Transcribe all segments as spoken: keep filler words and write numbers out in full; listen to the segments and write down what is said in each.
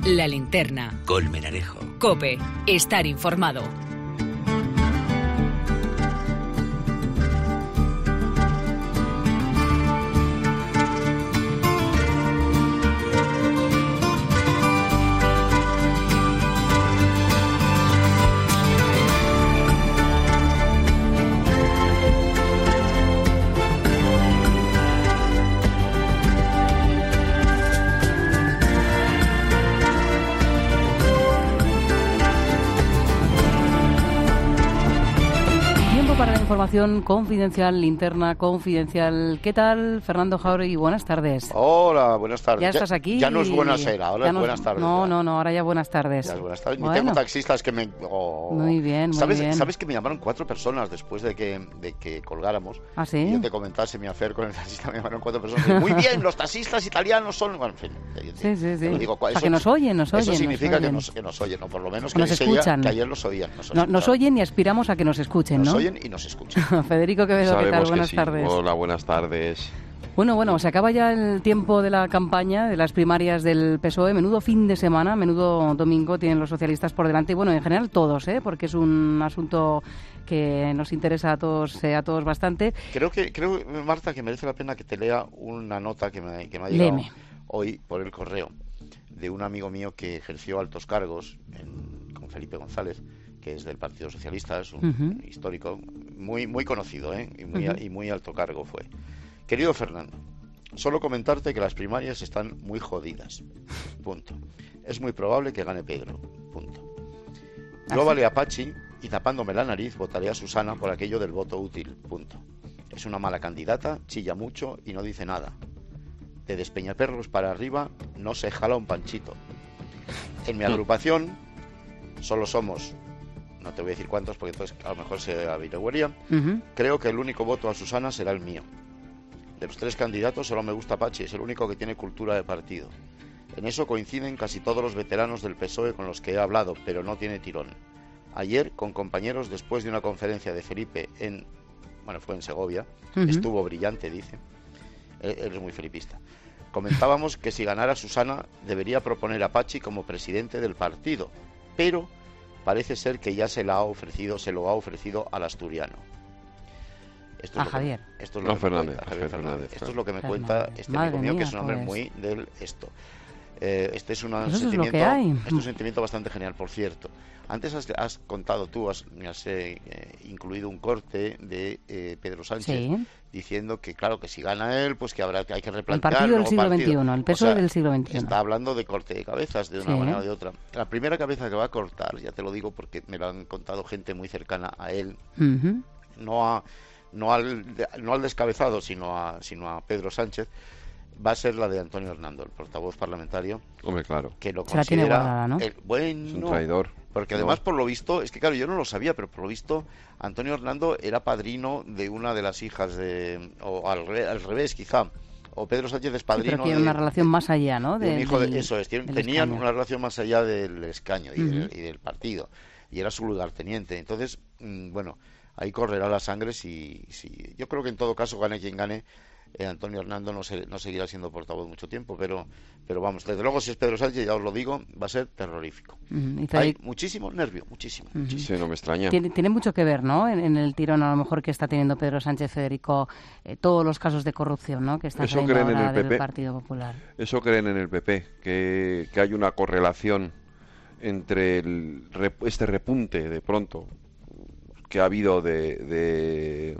La Linterna. Colmenarejo. COPE. Estar informado. Información confidencial, linterna confidencial. ¿Qué tal, Fernando Jauregui? Buenas tardes. Hola, buenas tardes. Ya estás aquí. Ya, ya no es buenas era, ahora es nos, buenas tardes. No, ya. no, no, ahora ya buenas tardes. Ya es buenas tardes. Bueno. Tengo taxistas que me... Oh. Muy bien, muy ¿Sabes, bien. ¿Sabes que me llamaron cuatro personas después de que, de que colgáramos? ¿Ah, sí? Y yo te comentase mi afer con el taxista, me llamaron cuatro personas. Muy bien, los taxistas italianos son... Bueno, en fin. Sí, sí, sí. Digo, o sea, que nos oyen, nos oyen. Eso significa nos oyen. Que, nos, que nos oyen, o por lo menos que que nos escuchan. Día, que ayer los oían. Nos, no, nos oyen y aspiramos a que nos escuchen, nos ¿no? Nos oyen y nos escuchan. Federico Quevedo, ¿qué tal? Buenas sí. tardes. Hola, buenas tardes. Bueno, bueno, se acaba ya el tiempo de la campaña, de las primarias del P S O E. Menudo fin de semana, menudo domingo tienen los socialistas por delante. Y bueno, en general todos, ¿eh? Porque es un asunto que nos interesa a todos, eh, a todos bastante. Creo que, creo, Marta, que merece la pena que te lea una nota que me, que me ha llegado Léeme. hoy por el correo de un amigo mío que ejerció altos cargos en, con Felipe González, que es del Partido Socialista, es un uh-huh. histórico muy muy conocido, ¿eh? y, muy, uh-huh. y muy alto cargo fue. Querido Fernando, solo comentarte que las primarias están muy jodidas. Punto. Es muy probable que gane Pedro. Punto. Yo vale a Pachi y tapándome la nariz votaré a Susana por aquello del voto útil. Punto. Es una mala candidata, chilla mucho y no dice nada. De Despeñaperros para arriba no se jala un panchito. En mi agrupación solo somos... no te voy a decir cuántos porque entonces a lo mejor se averiguaría. Uh-huh. Creo que el único voto a Susana será el mío. De los tres candidatos solo me gusta Pachi, es el único que tiene cultura de partido. En eso coinciden casi todos los veteranos del P S O E con los que he hablado, pero no tiene tirón. Ayer, con compañeros, después de una conferencia de Felipe en... bueno, fue en Segovia, uh-huh. estuvo brillante, dice. Él, él es muy felipista. Comentábamos que si ganara Susana debería proponer a Pachi como presidente del partido, pero... parece ser que ya se la ha ofrecido, se lo ha ofrecido al asturiano. Esto a es lo Javier. Que, esto es lo no, que Fernández, cuenta, Javier Javier Fernández. Fernández. Esto es lo que me Fernández. cuenta este Madre amigo mío, mía, que es un hombre pues. muy del esto. Eh, este es, una Eso sentimiento, es lo que hay. Este es un sentimiento bastante genial, por cierto. Antes has, has contado tú, has, me has eh, incluido un corte de eh, Pedro Sánchez sí. diciendo que, claro, que si gana él, pues que habrá que hay que replantear. El partido del siglo partido. veintiuno, el P S O E o sea, del siglo veintiuno. Está hablando de corte de cabezas, de una sí. manera o de otra. La primera cabeza que va a cortar, ya te lo digo porque me lo han contado gente muy cercana a él, uh-huh. no a no al no al descabezado, sino a sino a Pedro Sánchez, va a ser la de Antonio Hernando, el portavoz parlamentario. Hombre, claro. Que lo Se considera la tiene guardada, ¿no? el, bueno, es un traidor. Porque además, no. por lo visto, es que claro, yo no lo sabía, pero por lo visto, Antonio Hernando era padrino de una de las hijas de... o al, re, al revés, quizá. O Pedro Sánchez es padrino... Sí, pero tiene una relación más allá, ¿no? De, de un hijo del, de, eso es, tienen, tenían escaño. Una relación más allá del escaño y, uh-huh. del, y del partido. Y era su lugarteniente. Entonces, mmm, bueno, ahí correrá la sangre si, si... Yo creo que en todo caso, gane quien gane, eh, Antonio Hernando no, se, no seguirá siendo portavoz mucho tiempo, pero pero vamos, desde luego si es Pedro Sánchez, ya os lo digo, va a ser terrorífico. Uh-huh. Hay muchísimo nervio, muchísimo, uh-huh. muchísimo. Sí, no me extraña. Tiene, tiene mucho que ver, ¿no? En, en el tirón a lo mejor que está teniendo Pedro Sánchez, Federico, eh, todos los casos de corrupción, ¿no? Que están Eso saliendo creen ahora en el P P. del Partido Popular. Eso creen en el P P, que, que hay una correlación entre el, este repunte de pronto que ha habido de, de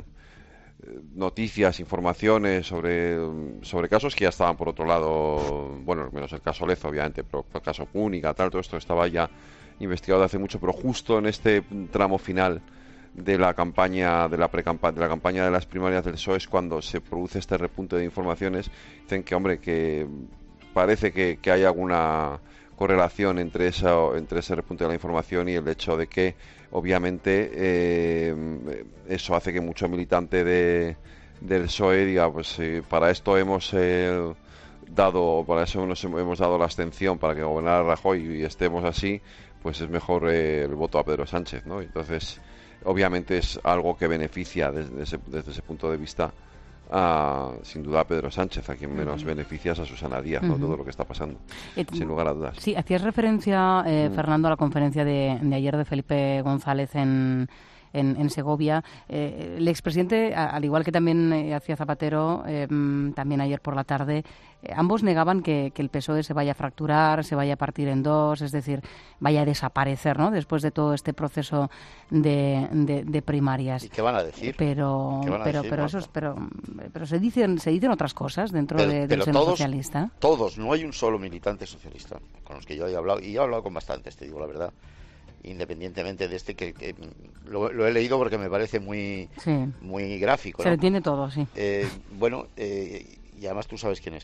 noticias, informaciones sobre, sobre casos que ya estaban por otro lado, bueno, menos el caso Lezo, obviamente, pero el caso Púnica, tal, todo esto estaba ya investigado de hace mucho, pero justo en este tramo final de la campaña de la precampaña de la campaña de las primarias del P S O E es cuando se produce este repunte de informaciones. Dicen que, hombre, que parece que, que hay alguna correlación entre esa, entre ese repunte de la información y el hecho de que obviamente eh, eso hace que mucho militante de, del P S O E diga, pues eh, para esto hemos eh, dado, para eso nos hemos dado la abstención para que gobernara Rajoy y estemos así, pues es mejor eh, el voto a Pedro Sánchez, ¿no? Entonces, obviamente es algo que beneficia desde ese, desde ese punto de vista a, sin duda, a Pedro Sánchez, a quien menos beneficias a Susana Díaz, ¿no? Uh-huh. Todo lo que está pasando, eh, sin lugar a dudas. Sí, hacías referencia, eh, mm. Fernando, a la conferencia de, de ayer de Felipe González en... En, en Segovia. Eh, el expresidente, a, al igual que también eh, hacía Zapatero, eh, también ayer por la tarde, eh, ambos negaban que, que el P S O E se vaya a fracturar, se vaya a partir en dos, es decir, vaya a desaparecer, ¿no? Después de todo este proceso de, de, de primarias. ¿Y qué van a decir? Pero, ¿Qué van a pero, decir, pero, Marta? esos, pero, pero se dicen, se dicen otras cosas dentro pero, de, del pero seno todos, socialista. Todos, no hay un solo militante socialista con los que yo he hablado, y yo he hablado con bastantes, te digo la verdad, independientemente de este que, que lo, lo he leído porque me parece muy sí. muy gráfico, se ¿no? le entiende todo, sí. Eh, bueno, eh, y además tú sabes quién es,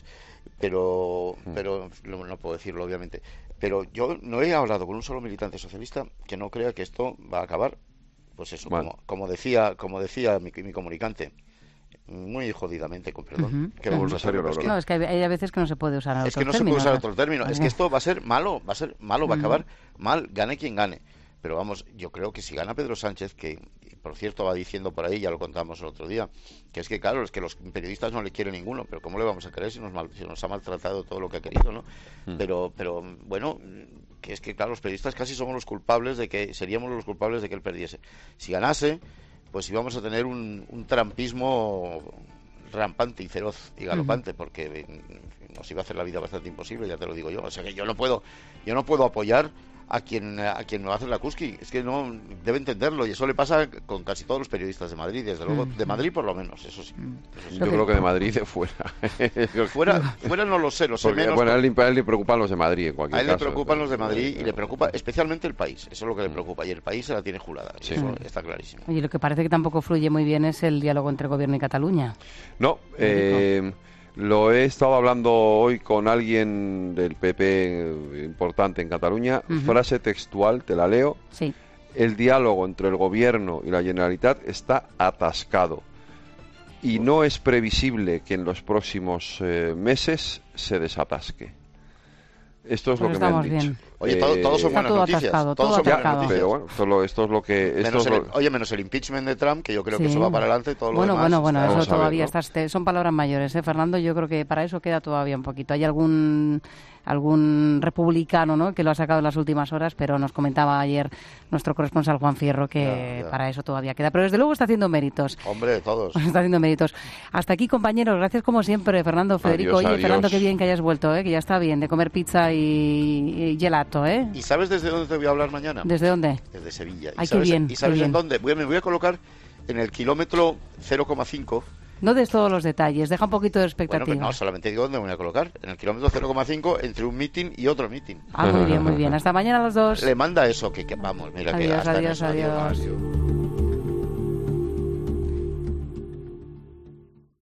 pero pero no, no puedo decirlo obviamente, pero yo no he hablado con un solo militante socialista que no crea que esto va a acabar, pues eso, bueno. como, como decía como decía mi, mi comunicante, muy jodidamente, con perdón. Uh-huh. Que uh-huh. es que, es que, no, es que hay, hay veces que no se puede usar otro Es que no término, se puede usar ¿no? otro término. Es que esto va a ser malo, va a ser malo, va a acabar uh-huh. mal, gane quien gane. Pero vamos, yo creo que si gana Pedro Sánchez, que por cierto va diciendo por ahí, ya lo contamos el otro día, que es que claro, es que los periodistas no le quieren ninguno, pero ¿cómo le vamos a querer si nos, mal, si nos ha maltratado todo lo que ha querido, ¿no? Uh-huh. Pero, pero bueno, que es que claro, los periodistas casi somos los culpables de que, seríamos los culpables de que él perdiese. Si ganase, pues íbamos a tener un, un trampismo rampante y feroz y galopante, uh-huh. porque nos iba a hacer la vida bastante imposible, ya te lo digo yo. O sea que yo no puedo, yo no puedo apoyar a quien a quien no hace la Kuski, es que no debe entenderlo, y eso le pasa con casi todos los periodistas de Madrid, desde luego, de Madrid por lo menos, eso sí. Eso sí. Yo creo que de Madrid de fuera. fuera fuera no lo sé, lo sé Porque, menos. Bueno, a él, a él le preocupan los de Madrid en cualquier caso. A él caso, le preocupan pero, los de Madrid pero, y le preocupa especialmente el país, eso es lo que le preocupa, y el país se la tiene jurada, y sí. eso está clarísimo. Oye, lo que parece que tampoco fluye muy bien es el diálogo entre Gobierno y Cataluña. No, eh... Lo he estado hablando hoy con alguien del P P importante en Cataluña. Uh-huh. Frase textual, te la leo. Sí. El diálogo entre el Gobierno y la Generalitat está atascado y no es previsible que en los próximos eh, meses se desatasque. Esto es pues lo que me han dicho. Bien. Oye, todo, todos son buenas todo noticias. Atascado, todos todo son buenas atascado. noticias. Pero bueno, esto, lo, esto es lo que... Esto menos es lo... el, oye, menos el impeachment de Trump, que yo creo sí. que eso va para adelante, todo lo bueno, demás... Bueno, bueno, bueno, eso todavía estas te, son palabras mayores, ¿eh, Fernando? Yo creo que para eso queda todavía un poquito. Hay algún algún republicano, ¿no?, que lo ha sacado en las últimas horas, pero nos comentaba ayer nuestro corresponsal Juan Fierro que ya, ya. para eso todavía queda. Pero desde luego está haciendo méritos. Hombre, todos. Está haciendo méritos. Hasta aquí, compañeros. Gracias como siempre, Fernando, Federico. Adiós, Oye, adiós. Fernando, qué bien que hayas vuelto, ¿eh? Que ya está bien de comer pizza y, y gelato, ¿eh? ¿Y sabes desde dónde te voy a hablar mañana? ¿Desde dónde? Desde Sevilla. Ay, ¿Y sabes, qué bien, ¿y sabes qué bien. en dónde? Voy, me voy a colocar en el kilómetro cero coma cinco. No des todos los detalles, deja un poquito de expectativa. Bueno, pero no, solamente digo dónde me voy a colocar. En el kilómetro cero coma cinco entre un meeting y otro meeting. Ah, muy bien, muy bien. Hasta mañana a los dos. Le manda eso, que, que vamos, mira adiós, que hasta adiós, eso, adiós. adiós.